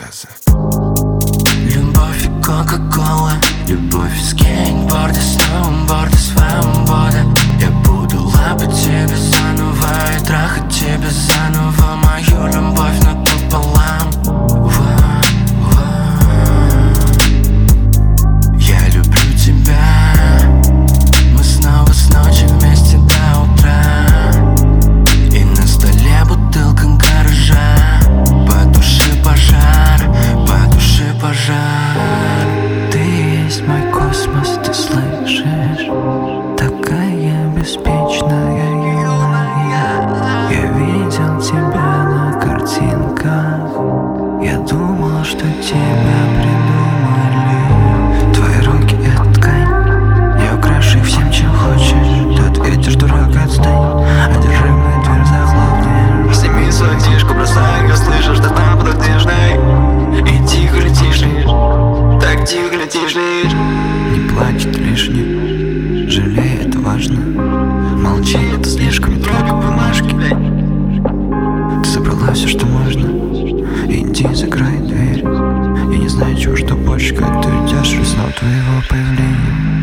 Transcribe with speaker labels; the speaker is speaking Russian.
Speaker 1: рассказы.
Speaker 2: Любовь и кока-кола, любовь и скейтборды, сноуборды, свобода. Я буду лапать тебя заново и трахать тебя заново. Мою любовь напополам. Я люблю тебя. Мы снова с ночи вместе до утра. И на столе бутылка гаража. Потуши пожар, потуши пожар. Ты есть мой космос, ты слышишь? Такая беспечная, юная. Я видел тебя на картинках. Я думал, что тебя придумали. Твои руки — это ткань. Я украшу их всем, чем хочешь. Ты ответишь, дурак, отстань. Одержимая дверь захлопни. Сними свою одежку, бросай ее, слышишь, что там под одеждой. И тихо летишь лишь, так тихо летишь лишь. Не плачь, это лишнее, жалей, это важно. Молчи, это слишком, не трогай бумажки. Ты забрала все, что можно. Иди, закрой дверь. Я не знаю, чего, что больше, когда ты уйдешь, жду снова твоего появления.